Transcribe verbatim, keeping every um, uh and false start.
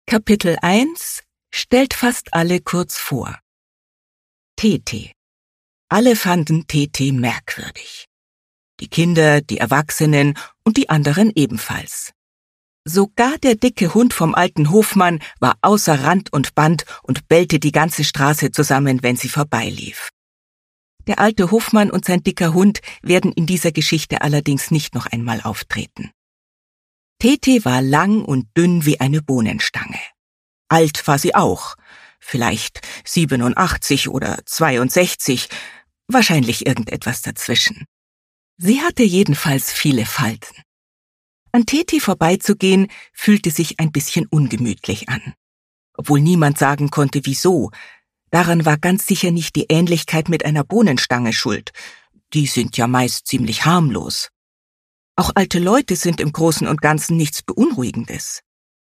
Kapitel eins stellt fast alle kurz vor. Tete. Alle fanden Tete merkwürdig. Die Kinder, die Erwachsenen und die anderen ebenfalls. Sogar der dicke Hund vom alten Hofmann war außer Rand und Band und bellte die ganze Straße zusammen, wenn sie vorbeilief. Der alte Hofmann und sein dicker Hund werden in dieser Geschichte allerdings nicht noch einmal auftreten. Tete war lang und dünn wie eine Bohnenstange. Alt war sie auch, vielleicht siebenundachtzig oder zweiundsechzig, wahrscheinlich irgendetwas dazwischen. Sie hatte jedenfalls viele Falten. An Tete vorbeizugehen, fühlte sich ein bisschen ungemütlich an. Obwohl niemand sagen konnte, wieso. Daran war ganz sicher nicht die Ähnlichkeit mit einer Bohnenstange schuld. Die sind ja meist ziemlich harmlos. Auch alte Leute sind im Großen und Ganzen nichts Beunruhigendes.